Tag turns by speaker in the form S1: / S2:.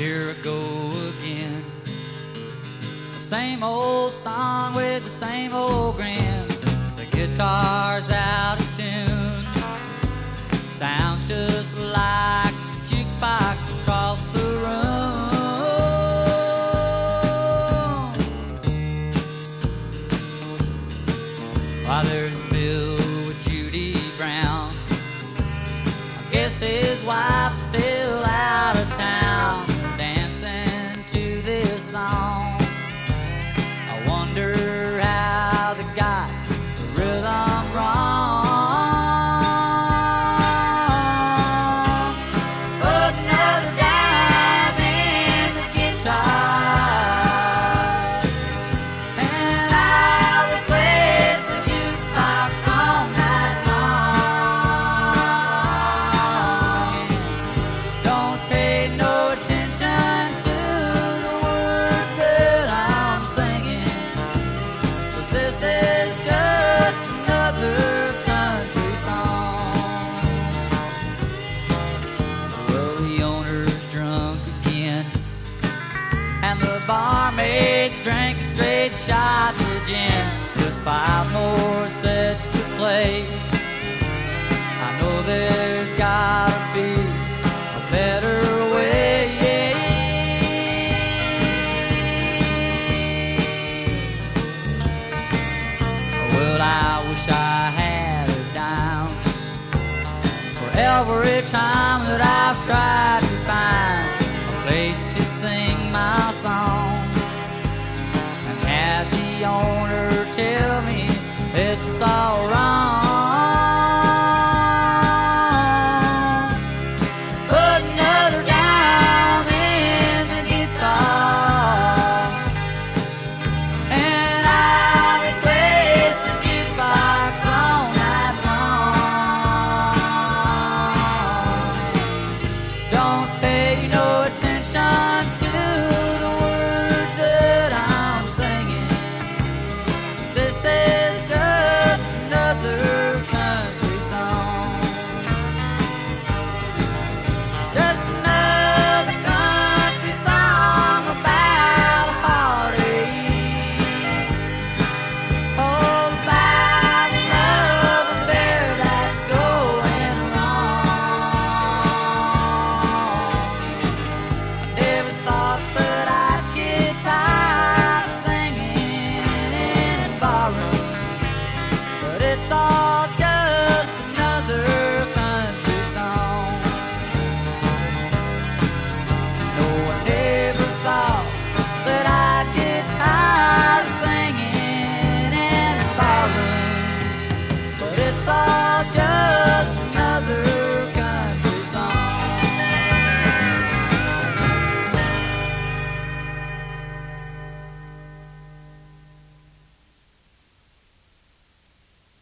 S1: Here I go again. The same old song with the same old grin. The guitar's out of tune. Sound just like the jukebox across the room. While there's Bill with Judy Brown. I guess his wife's still out of town, dancing to this song. I wonder how they got the rhythm wrong. Put another dime in the guitar, and I'll replace the jukebox all night long. Don't pay no attention to the words that I'm singing, 'cause this is just another country song. Well, the owner's drunk again, and the barmaid's drinking straight shots of gin. Just 5 more sets to play. I know there's gotta be a better way. Well, I wish I had a dime for every time that I've tried to find a place to sing my song, and had the only